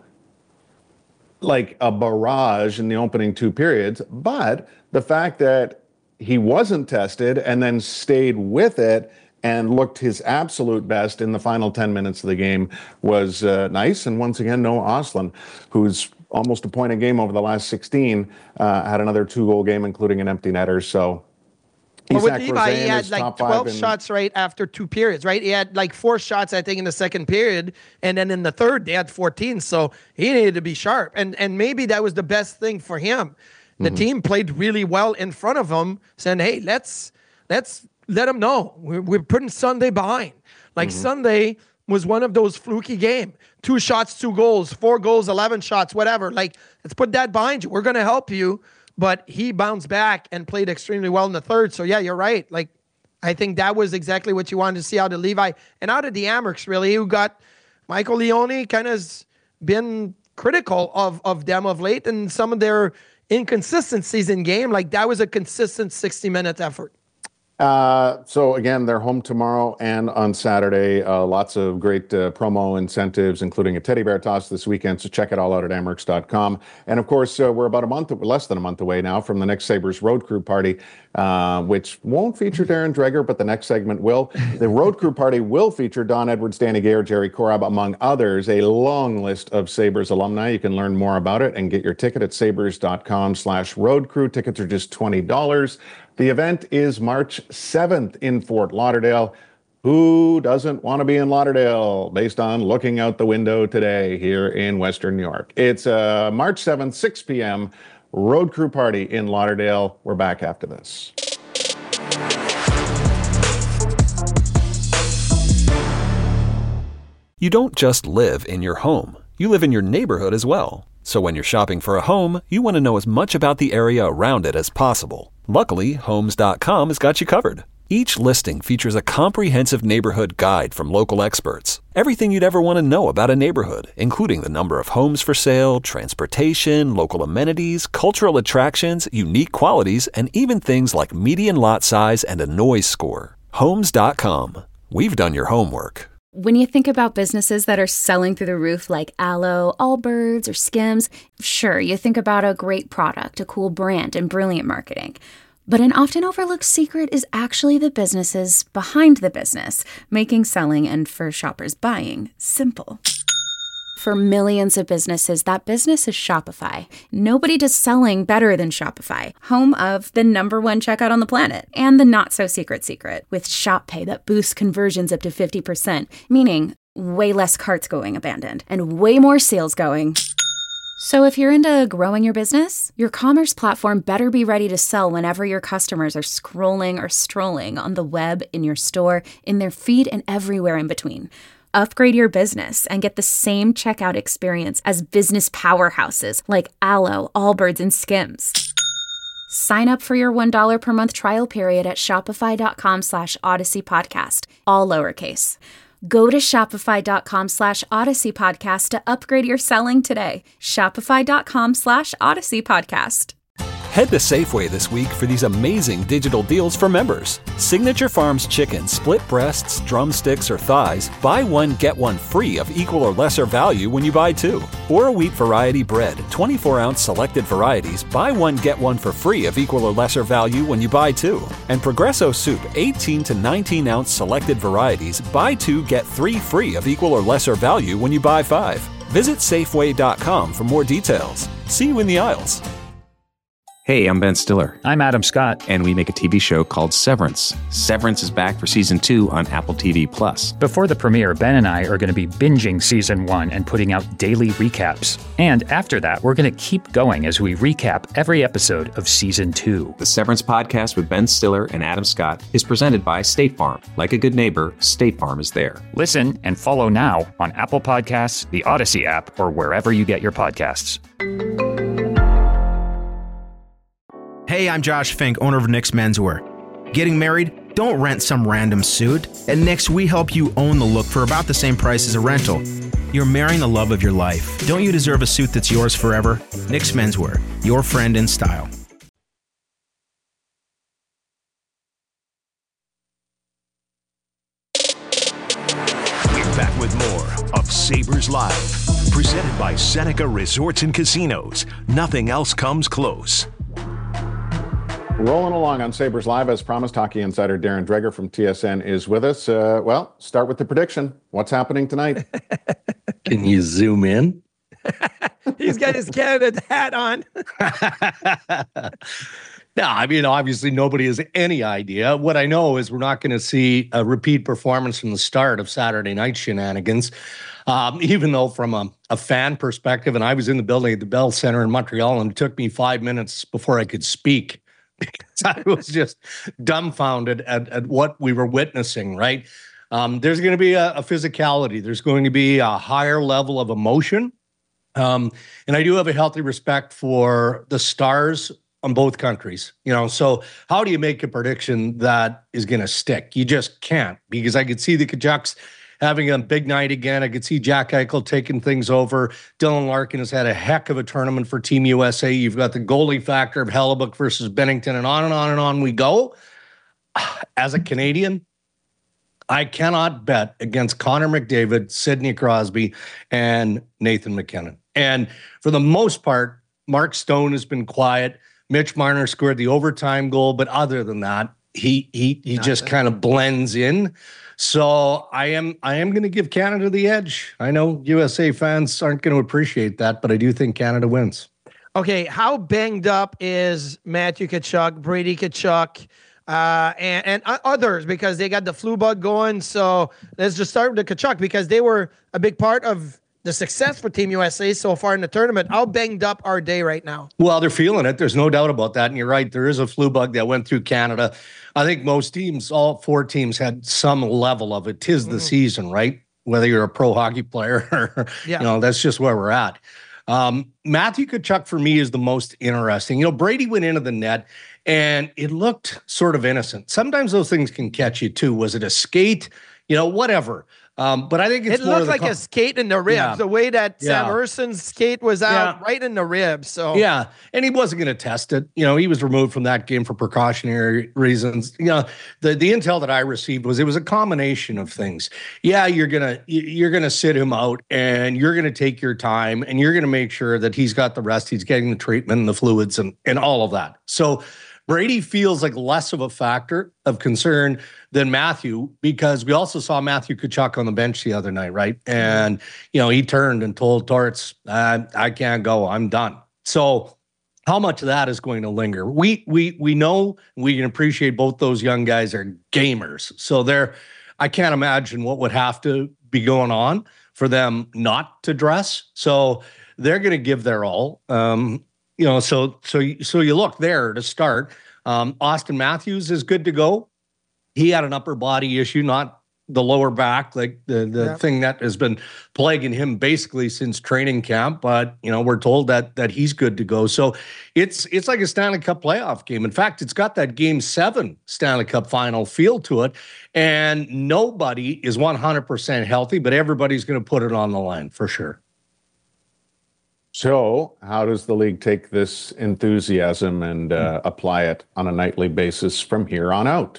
S9: like a barrage in the opening two periods, but the fact that he wasn't tested and then stayed with it and looked his absolute best in the final ten minutes of the game was uh, nice. And once again, Noah Ostlund, who's almost a point a game over the last sixteen, uh, had another two-goal game, including an empty netter. So
S10: Well, with Levi, he had like twelve shots right after two periods, right? He had like four shots, I think, in the second period. And then in the third, they had fourteen. So he needed to be sharp. And and maybe that was the best thing for him. The mm-hmm. team played really well in front of him, saying, hey, let's let's let him know. We're, we're putting Sunday behind. Like mm-hmm. Sunday was one of those fluky game. Two shots, two goals, four goals, eleven shots, whatever. Like, let's put that behind you. We're going to help you. But he bounced back and played extremely well in the third. So, yeah, you're right. Like, I think that was exactly what you wanted to see out of Levi. And out of the Amerks, really, who got Michael Leone kind of has been critical of, of them of late and some of their inconsistencies in game. Like, that was a consistent sixty-minute effort.
S9: Uh, so again, they're home tomorrow and on Saturday. Uh, lots of great uh, promo incentives, including a teddy bear toss this weekend. So check it all out at amerks dot com. And of course, uh, we're about a month, less than a month away now from the next Sabres Road Crew Party, uh, which won't feature Darren Dreger, but the next segment will. The Road Crew Party will feature Don Edwards, Danny Gare, Jerry Korab, among others. A long list of Sabres alumni. You can learn more about it and get your ticket at sabres dot com slash road crew. Tickets are just twenty dollars. The event is March seventh in Fort Lauderdale. Who doesn't want to be in Lauderdale based on looking out the window today here in Western New York? It's uh, March seventh, six p.m. Road Crew Party in Lauderdale. We're back after this.
S11: You don't just live in your home. You live in your neighborhood as well. So when you're shopping for a home, you want to know as much about the area around it as possible. Luckily, homes dot com has got you covered. Each listing features a comprehensive neighborhood guide from local experts. Everything you'd ever want to know about a neighborhood, including the number of homes for sale, transportation, local amenities, cultural attractions, unique qualities, and even things like median lot size and a noise score. homes dot com. We've done your homework.
S12: When you think about businesses that are selling through the roof like Aloe, Allbirds, or Skims, sure, you think about a great product, a cool brand, and brilliant marketing. But an often overlooked secret is actually the businesses behind the business, making selling and for shoppers buying simple. For millions of businesses, that business is Shopify. Nobody does selling better than Shopify, home of the number one checkout on the planet and the not-so-secret secret with Shop Pay that boosts conversions up to fifty percent, meaning way less carts going abandoned and way more sales going. So if you're into growing your business, your commerce platform better be ready to sell whenever your customers are scrolling or strolling on the web, in your store, in their feed, and everywhere in between. Upgrade your business and get the same checkout experience as business powerhouses like Aloe, Allbirds, and Skims. Sign up for your one dollar per month trial period at shopify dot com slash odyssey podcast, all lowercase. Go to shopify dot com slash odyssey podcast to upgrade your selling today. shopify dot com slash odyssey podcast.
S11: Head to Safeway this week for these amazing digital deals for members. Signature Farms chicken, split breasts, drumsticks, or thighs, buy one, get one free of equal or lesser value when you buy two. Or a wheat variety bread, twenty-four ounce selected varieties, buy one, get one for free of equal or lesser value when you buy two. And Progresso soup, eighteen to nineteen ounce selected varieties, buy two, get three free of equal or lesser value when you buy five. Visit Safeway dot com for more details. See you in the aisles.
S13: Hey, I'm Ben Stiller.
S14: I'm Adam Scott.
S13: And we make a T V show called Severance. Severance is back for season two on Apple T V Plus.
S14: Before the premiere, Ben and I are going to be binging season one and putting out daily recaps. And after that, we're going to keep going as we recap every episode of season two.
S13: The Severance podcast with Ben Stiller and Adam Scott is presented by State Farm. Like a good neighbor, State Farm is there.
S14: Listen and follow now on Apple Podcasts, the Odyssey app, or wherever you get your podcasts.
S15: Hey, I'm Josh Fink, owner of Nick's Menswear. Getting married? Don't rent some random suit. At Nick's, we help you own the look for about the same price as a rental. You're marrying the love of your life. Don't you deserve a suit that's yours forever? Nick's Menswear, your friend in style.
S5: We're back with more of Sabres Live, presented by Seneca Resorts and Casinos. Nothing else comes close.
S9: Rolling along on Sabres Live, as promised, hockey insider Darren Dreger from T S N is with us. Uh, well, start with the prediction. What's happening tonight?
S16: Can you zoom in?
S10: He's got his Canada hat on.
S16: No, I mean, obviously nobody has any idea. What I know is we're not going to see a repeat performance from the start of Saturday night shenanigans. Um, even though from a, a fan perspective, and I was in the building at the Bell Center in Montreal, and it took me five minutes before I could speak. Because I was just dumbfounded at, at what we were witnessing, right? Um, there's going to be a, a physicality. There's going to be a higher level of emotion. Um, and I do have a healthy respect for the stars on both countries. You know, so how do you make a prediction that is going to stick? You just can't, because I could see the Cajucks having a big night again. I could see Jack Eichel taking things over. Dylan Larkin has had a heck of a tournament for Team U S A. You've got the goalie factor of Hellebuck versus Bennington, and on and on and on we go. As a Canadian, I cannot bet against Connor McDavid, Sidney Crosby, and Nathan MacKinnon. And for the most part, Mark Stone has been quiet. Mitch Marner scored the overtime goal, but other than that, he he he just kind of blends in. So I am I am going to give Canada the edge. I know U S A fans aren't going to appreciate that, but I do think Canada wins.
S10: Okay, how banged up is Matthew Tkachuk, Brady Tkachuk, uh, and, and others, because they got the flu bug going? So let's just start with the Tkachuk, because they were a big part of the success for Team U S A so far in the tournament. How banged up are they right now? Well,
S16: they're feeling it. There's no doubt about that. And you're right. There is a flu bug that went through Canada. I think most teams, all four teams, had some level of it. 'Tis the mm. season, right? Whether you're a pro hockey player or, yeah. you know, that's just where we're at. Um, Matthew Tkachuk, for me, is the most interesting. You know, Brady went into the net, and it looked sort of innocent. Sometimes those things can catch you, too. Was it a skate? You know, whatever. Um, but I think it's
S10: it
S16: more
S10: looked like com- a skate in the ribs. Yeah. The way that yeah. Sam Erson's skate was out yeah. right in the ribs. So
S16: yeah, and he wasn't going to test it. You know, he was removed from that game for precautionary reasons. You know, the the intel that I received was it was a combination of things. Yeah, you're gonna you're gonna sit him out, and you're gonna take your time, and you're gonna make sure that he's got the rest, he's getting the treatment and the fluids and and all of that. So Brady feels like less of a factor of concern than Matthew, because we also saw Matthew Tkachuk on the bench the other night, right? And, you know, he turned and told Torts, uh, I can't go, I'm done. So how much of that is going to linger? We we we know, we can appreciate both those young guys are gamers. So they're, I can't imagine what would have to be going on for them not to dress. So they're going to give their all. Um, You know, so so so you look there to start. Um, Austin Matthews is good to go. He had an upper body issue, not the lower back, like the the yeah. thing that has been plaguing him basically since training camp. But you know, we're told that that he's good to go. So it's it's like a Stanley Cup playoff game. In fact, it's got that Game Seven Stanley Cup final feel to it. And nobody is one hundred percent healthy, but everybody's going to put it on the line for sure.
S9: So how does the league take this enthusiasm and uh, apply it on a nightly basis from here on out?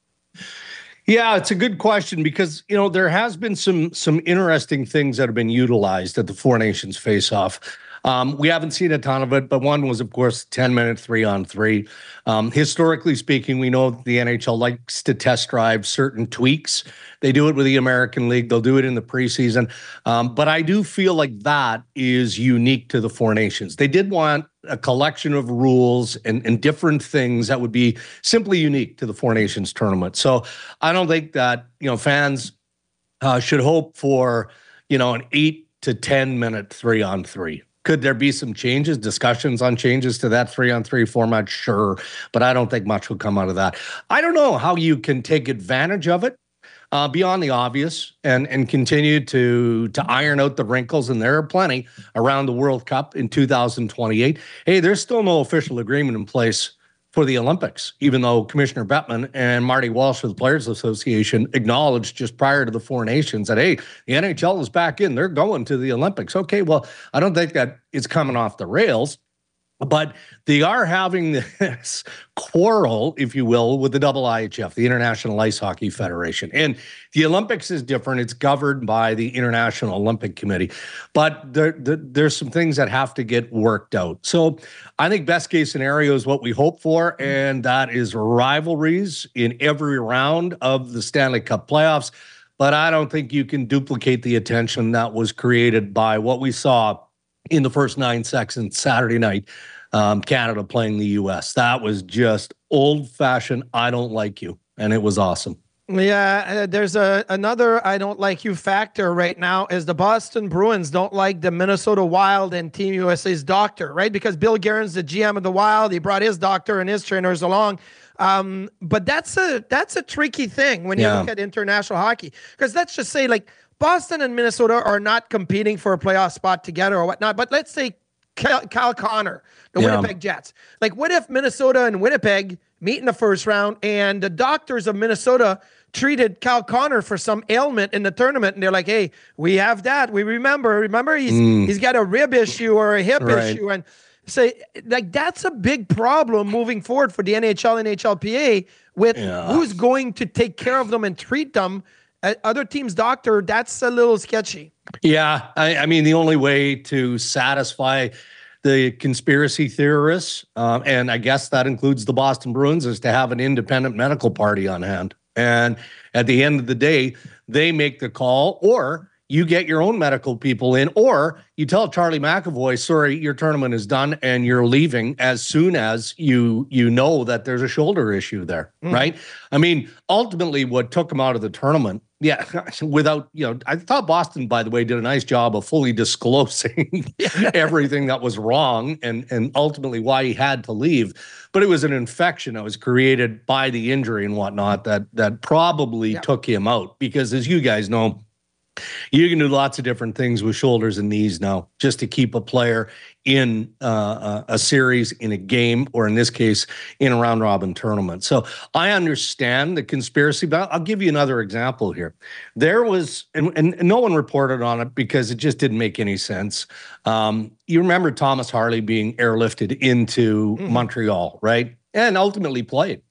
S16: Yeah, it's a good question because, you know, there has been some some interesting things that have been utilized at the Four Nations face-off. Um, we haven't seen a ton of it, but one was, of course, ten-minute three-on-three. Um, historically speaking, we know the N H L likes to test drive certain tweaks. They do it with the American League. They'll do it in the preseason. Um, but I do feel like that is unique to the Four Nations. They did want a collection of rules and, and different things that would be simply unique to the Four Nations tournament. So I don't think that, you know, fans uh, should hope for, you know, an eight to ten-minute three-on-three. Could there be some changes, discussions on changes to that three-on-three format? Sure, but I don't think much will come out of that. I don't know how you can take advantage of it uh, beyond the obvious and and continue to to iron out the wrinkles, and there are plenty around the World Cup in two thousand twenty-eight. Hey, there's still no official agreement in place for the Olympics, even though Commissioner Bettman and Marty Walsh of the Players Association acknowledged just prior to the Four Nations that, hey, the N H L is back in. They're going to the Olympics. Okay, well, I don't think that it's coming off the rails, but they are having this quarrel, if you will, with the I H F, the International Ice Hockey Federation. And the Olympics is different. It's governed by the International Olympic Committee. But there, there, there's some things that have to get worked out. So I think best case scenario is what we hope for, and that is rivalries in every round of the Stanley Cup playoffs. But I don't think you can duplicate the attention that was created by what we saw in the first nine seconds Saturday night, um, Canada playing the U S. That was just old-fashioned, I don't like you, and it was awesome.
S10: Yeah, uh, there's a another I don't like you factor right now is the Boston Bruins don't like the Minnesota Wild and Team U S A's doctor, right? Because Bill Guerin's the G M of the Wild. He brought his doctor and his trainers along. Um, but that's a that's a tricky thing when you yeah. look at international hockey. Because let's just say, like, Boston and Minnesota are not competing for a playoff spot together or whatnot. But let's say Kyle, Kyle Connor, the yeah. Winnipeg Jets. Like, what if Minnesota and Winnipeg meet in the first round and the doctors of Minnesota treated Kyle Connor for some ailment in the tournament, and they're like, hey, we have that. We remember. Remember, he's mm. he's got a rib issue or a hip right. issue. And say, like, that's a big problem moving forward for the N H L and N H L P A with yeah. who's going to take care of them and treat them. Uh, other teams' doctor, that's a little sketchy.
S16: Yeah, I, I mean, the only way to satisfy the conspiracy theorists, um, and I guess that includes the Boston Bruins, is to have an independent medical party on hand. And at the end of the day, they make the call, or you get your own medical people in, or you tell Charlie McAvoy, sorry, your tournament is done and you're leaving as soon as you you know that there's a shoulder issue there, mm. right? I mean, ultimately what took him out of the tournament, yeah, without, you know, I thought Boston, by the way, did a nice job of fully disclosing everything that was wrong and, and ultimately why he had to leave. But it was an infection that was created by the injury and whatnot that that probably yeah. took him out. Because as you guys know, you can do lots of different things with shoulders and knees now just to keep a player in uh, a series, in a game, or in this case, in a round-robin tournament. So I understand the conspiracy, but I'll give you another example here. There was, and, and no one reported on it because it just didn't make any sense. Um, you remember Thomas Harley being airlifted into mm-hmm. Montreal, right? And ultimately played.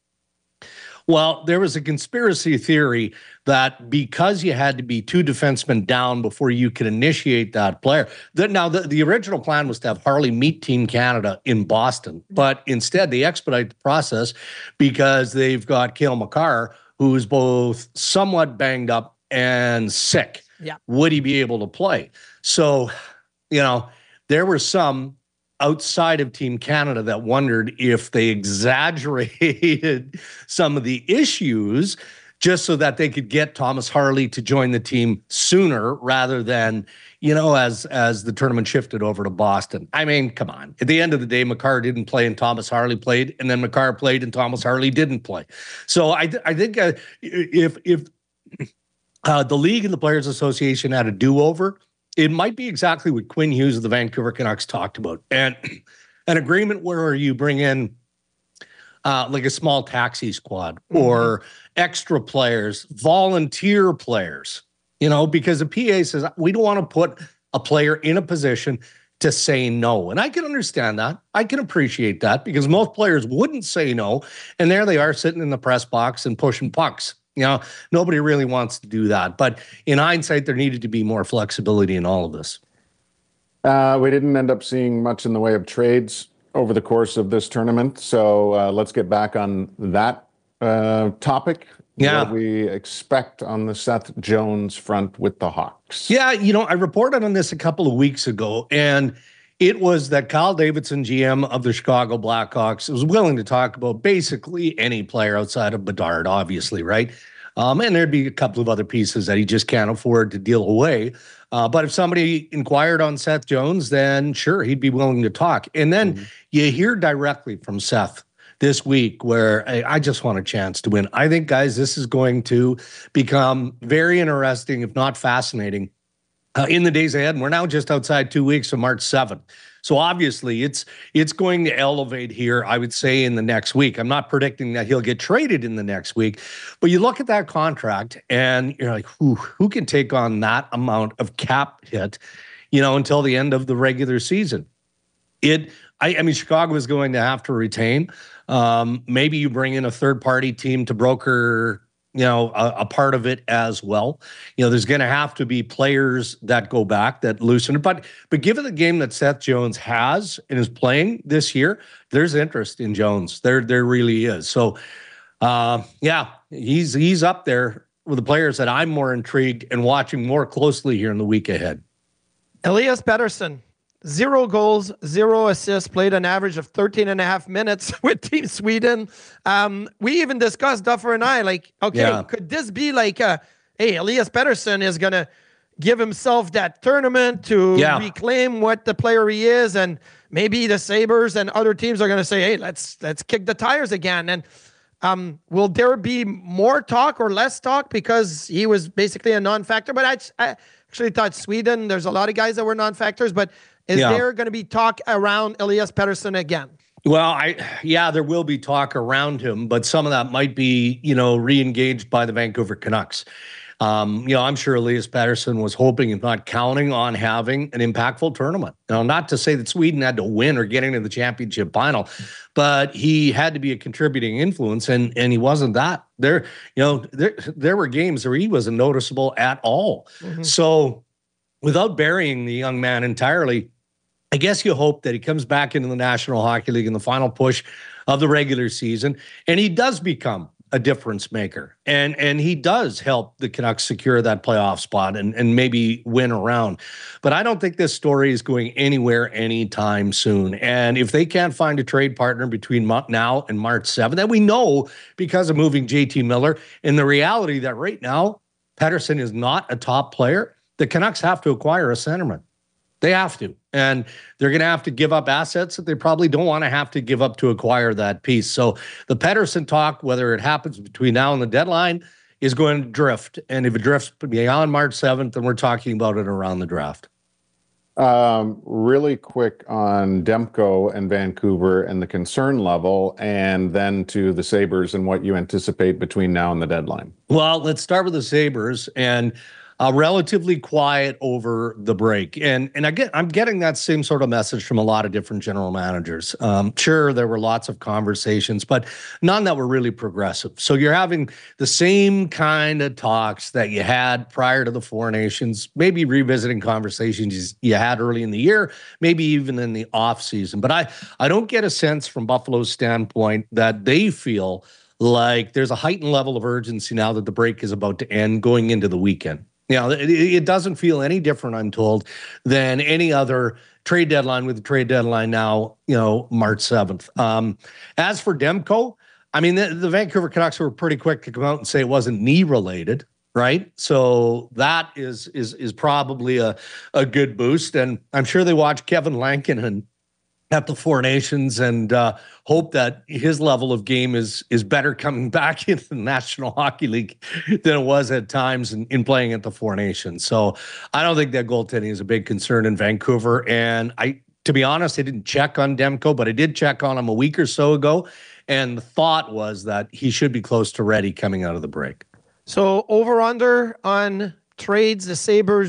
S16: Well, there was a conspiracy theory that because you had to be two defensemen down before you could initiate that player, that now the, the original plan was to have Harley meet Team Canada in Boston, but instead they expedite the process because they've got Cale Makar, who's both somewhat banged up and sick.
S10: Yeah.
S16: Would he be able to play? So, you know, there were some outside of Team Canada that wondered if they exaggerated some of the issues just so that they could get Thomas Harley to join the team sooner rather than, you know, as as the tournament shifted over to Boston. I mean, come on. At the end of the day, Makar didn't play and Thomas Harley played, and then Makar played and Thomas Harley didn't play. So I, I think uh, if, if uh, the league and the Players Association had a do-over, it might be exactly what Quinn Hughes of the Vancouver Canucks talked about. And an agreement where you bring in uh, like a small taxi squad mm-hmm. or extra players, volunteer players, you know, because the P A says, we don't want to put a player in a position to say no. And I can understand that. I can appreciate that because most players wouldn't say no. And there they are sitting in the press box and pushing pucks. You know, nobody really wants to do that. But in hindsight, there needed to be more flexibility in all of this.
S9: Uh, we didn't end up seeing much in the way of trades over the course of this tournament. So uh, let's get back on that uh, topic.
S16: Yeah.
S9: What we expect on the Seth Jones front with the Hawks.
S16: Yeah, you know, I reported on this a couple of weeks ago, and it was that Kyle Davidson, G M of the Chicago Blackhawks, was willing to talk about basically any player outside of Bedard, obviously, right? Um, and there'd be a couple of other pieces that he just can't afford to deal away. Uh, but if somebody inquired on Seth Jones, then sure, he'd be willing to talk. And then mm-hmm. you hear directly from Seth this week where I, I just want a chance to win. I think, guys, this is going to become very interesting, if not fascinating, uh, in the days ahead. And we're now just outside two weeks of March seventh. So obviously it's it's going to elevate here, I would say, in the next week. I'm not predicting that he'll get traded in the next week, but you look at that contract and you're like, who, who can take on that amount of cap hit, you know, until the end of the regular season? It, I, I mean, Chicago is going to have to retain. Um, maybe you bring in a third-party team to broker, you know, a, a part of it as well. You know, there's going to have to be players that go back, that loosen it. But, but given the game that Seth Jones has and is playing this year, there's interest in Jones. There, there really is. So, uh, yeah, he's he's up there with the players that I'm more intrigued and watching more closely here in the week ahead.
S10: Elias Pettersson. Zero goals, zero assists, played an average of thirteen and a half minutes with Team Sweden. Um, we even discussed, Duffer and I, like, okay, yeah. could this be like, a, hey, Elias Pettersson is going to give himself that tournament to yeah. reclaim what the player he is, and maybe the Sabres and other teams are going to say, hey, let's let's kick the tires again. And um, will there be more talk or less talk because he was basically a non-factor? But I, I actually thought Sweden, there's a lot of guys that were non-factors, but Is yeah. there going to be talk around Elias Pettersson again?
S16: Well, I yeah, there will be talk around him, but some of that might be, you know, re-engaged by the Vancouver Canucks. Um, you know, I'm sure Elias Pettersson was hoping, if not counting on, having an impactful tournament. Now, not to say that Sweden had to win or get into the championship final, but he had to be a contributing influence, and and he wasn't that. There, you know, there there were games where he wasn't noticeable at all. Mm-hmm. So, without burying the young man entirely, I guess you hope that he comes back into the National Hockey League in the final push of the regular season, and he does become a difference maker, and and he does help the Canucks secure that playoff spot and, and maybe win a round. But I don't think this story is going anywhere anytime soon. And if they can't find a trade partner between now and March seventh, and we know because of moving J T Miller, and the reality that right now Pettersson is not a top player, the Canucks have to acquire a centerman. They have to. And they're going to have to give up assets that they probably don't want to have to give up to acquire that piece. So the Pettersson talk, whether it happens between now and the deadline, is going to drift. And if it drifts beyond March seventh, then we're talking about it around the draft.
S9: Um, really quick on Demko and Vancouver and the concern level, and then to the Sabres and what you anticipate between now and the deadline.
S16: Well, let's start with the Sabres. And Uh, relatively quiet over the break. And and I get, I'm getting that same sort of message from a lot of different general managers. Um, sure, there were lots of conversations, but none that were really progressive. So you're having the same kind of talks that you had prior to the Four Nations, maybe revisiting conversations you had early in the year, maybe even in the off season. But I, I don't get a sense from Buffalo's standpoint that they feel like there's a heightened level of urgency now that the break is about to end going into the weekend. You know, it, it doesn't feel any different, I'm told, than any other trade deadline, with the trade deadline now, you know, March seventh. Um, as for Demko, I mean, the, the Vancouver Canucks were pretty quick to come out and say it wasn't knee-related, right? So that is is is probably a, a good boost. And I'm sure they watched Kevin Lankinen at the Four Nations and uh, hope that his level of game is is better coming back into the National Hockey League than it was at times in, in playing at the Four Nations. So I don't think that goaltending is a big concern in Vancouver. And I, to be honest, I didn't check on Demko, but I did check on him a week or so ago. And the thought was that he should be close to ready coming out of the break.
S10: So over under on trades, the Sabres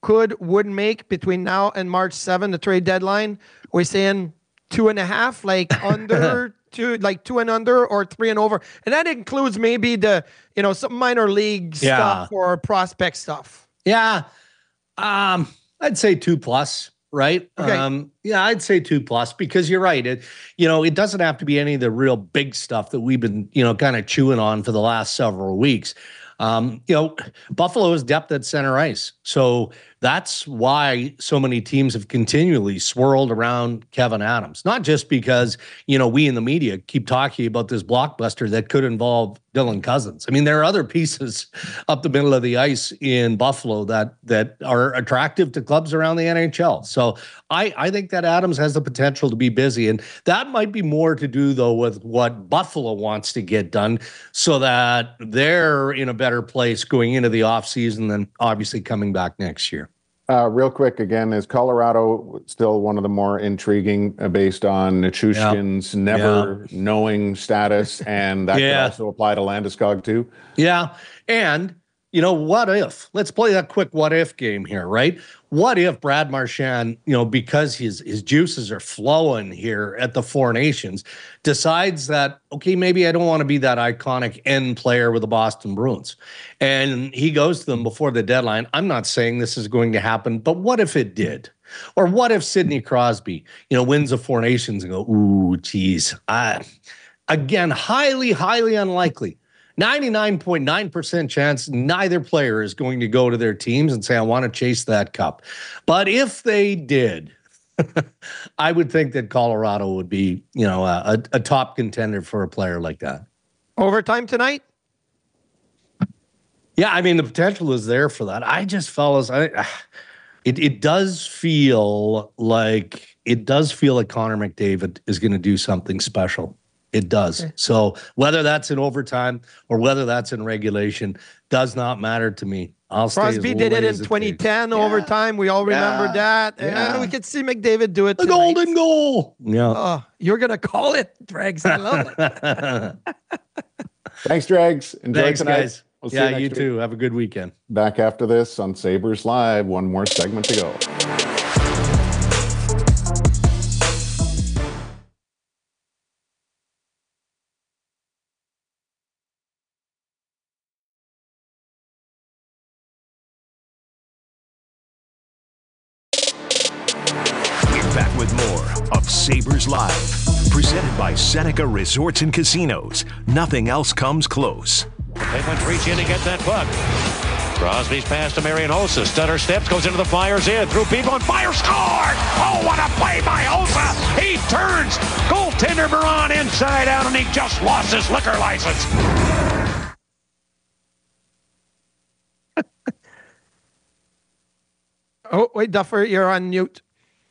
S10: could, would make between now and March seventh, the trade deadline? We're saying two and a half, like under two, like two and under or three and over. And that includes maybe the, you know, some minor league
S16: Yeah.
S10: stuff or prospect stuff.
S16: Yeah. Um, I'd say two plus, right?
S10: Okay.
S16: Um, yeah, I'd say two plus because you're right. It, you know, it doesn't have to be any of the real big stuff that we've been, you know, kind of chewing on for the last several weeks. Um, you know, Buffalo has depth at center ice. So that's why so many teams have continually swirled around Kevin Adams. Not just because, you know, we in the media keep talking about this blockbuster that could involve Dylan Cousins. I mean, there are other pieces up the middle of the ice in Buffalo that that are attractive to clubs around the N H L. So I, I think that Adams has the potential to be busy. And that might be more to do, though, with what Buffalo wants to get done so that they're in a better place going into the offseason than obviously coming back next year.
S9: Uh, real quick, again, is Colorado still one of the more intriguing uh, based on Nichushkin's
S16: Yeah.
S9: never yeah. knowing status, and that
S16: Yeah.
S9: could also apply to Landeskog too?
S16: Yeah, and, you know, what if? Let's play that quick what if game here, right? What if Brad Marchand, you know, because his his juices are flowing here at the Four Nations, decides that, okay, maybe I don't want to be that iconic end player with the Boston Bruins. And he goes to them before the deadline. I'm not saying this is going to happen, but what if it did? Or what if Sidney Crosby, you know, wins the Four Nations and go, ooh, geez. I, again, highly, highly unlikely. ninety-nine point nine percent chance neither player is going to go to their teams and say, I want to chase that cup. But if they did, I would think that Colorado would be, you know, a, a top contender for a player like that.
S10: Overtime tonight?
S16: Yeah, I mean, the potential is there for that. I just, fellas, I, it, it does feel like, it does feel like Connor McDavid is going to do something special. It does. Okay. So whether that's in overtime or whether that's in regulation does not matter to me. I'll stay
S10: Crosby did it in twenty ten yeah. overtime. We all remember yeah. that. Yeah. And we could see McDavid do it.
S16: The
S10: tonight.
S16: golden goal. Yeah.
S10: Oh, you're going to call it, Dregs. I love it.
S9: Thanks, Dregs. Enjoy
S16: Thanks,
S9: tonight.
S16: guys.
S9: We'll
S16: yeah,
S9: you,
S16: you
S9: week.
S16: too. Have a good weekend.
S9: Back after this on Sabres Live. One more segment to go.
S5: Back with more of Sabres Live, presented by Seneca Resorts and Casinos. Nothing else comes close.
S8: The Penguins reach in to get that puck. Crosby's pass to Marian Hossa. Stutter steps, goes into the Flyers in. Through people and Fire scored! Oh, what a play by Hossa! He turns! Goaltender Baron inside out, and he just lost his liquor license.
S10: Oh, wait, Duffer, you're on mute.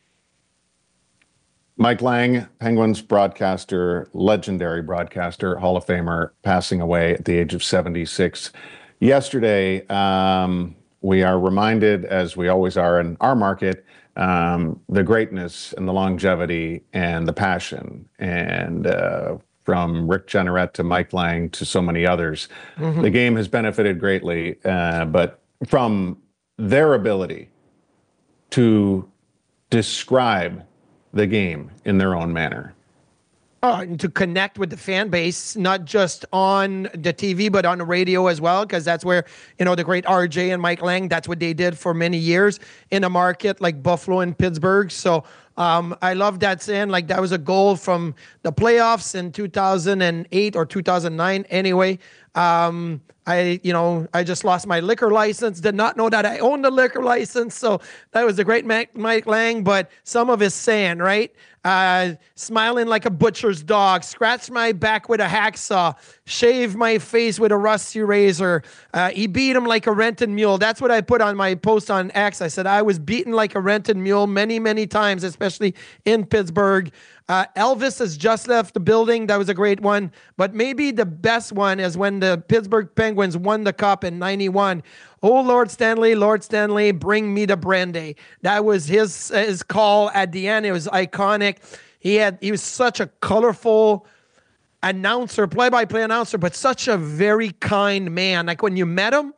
S9: Mike Lang, Penguins broadcaster, legendary broadcaster, Hall of Famer, passing away at the age of seventy-six. Yesterday, um, we are reminded, as we always are in our market, um, the greatness and the longevity and the passion. And uh, from Rick Jeanneret to Mike Lang to so many others, mm-hmm. the game has benefited greatly, uh, but from their ability to describe the game in their own manner.
S10: Oh, and to connect with the fan base, not just on the T V, but on the radio as well, because that's where, you know, the great R J and Mike Lang, that's what they did for many years in a market like Buffalo and Pittsburgh. So um, I love that saying, like that was a goal from the playoffs in two thousand eight or two thousand nine anyway. Um, I, you know, I just lost my liquor license, did not know that I owned a liquor license. So that was a great Mike, Mike Lang, but some of his saying, right? Uh, smiling like a butcher's dog, scratch my back with a hacksaw, shave my face with a rusty razor. Uh, he beat him like a rented mule. That's what I put on my post on X. I said, I was beaten like a rented mule many, many times, especially in Pittsburgh. Uh, Elvis has just left the building. That was a great one. But maybe the best one is when the Pittsburgh Penguins won the cup in ninety-one. Oh, Lord Stanley, Lord Stanley, bring me the brandy. That was his his call at the end. It was iconic. He had he was such a colorful announcer, play-by-play announcer, but such a very kind man. Like when you met him,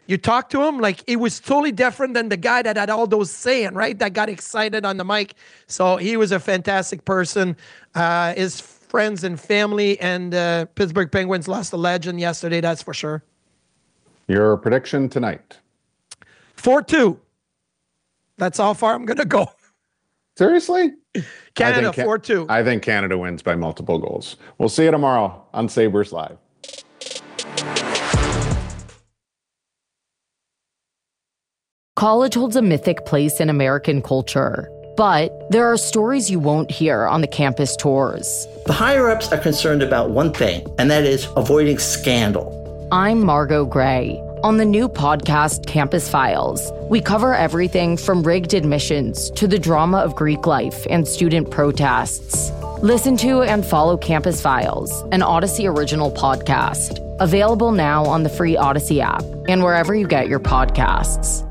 S10: You talk to him, like, it was totally different than the guy that had all those saying, right? That got excited on the mic. So he was a fantastic person. Uh, his friends and family and uh, Pittsburgh Penguins lost a legend yesterday, that's for sure.
S9: Your prediction tonight?
S10: four two. That's how far I'm going to go.
S9: Seriously?
S10: Canada, four two.
S9: I think Canada wins by multiple goals. We'll see you tomorrow on Sabres Live.
S17: College holds a mythic place in American culture, but there are stories you won't hear on the campus tours.
S18: The higher-ups are concerned about one thing, and that is avoiding scandal.
S17: I'm Margot Gray. On the new podcast, Campus Files, we cover everything from rigged admissions to the drama of Greek life and student protests. Listen to and follow Campus Files, an Odyssey original podcast, available now on the free Odyssey app and wherever you get your podcasts.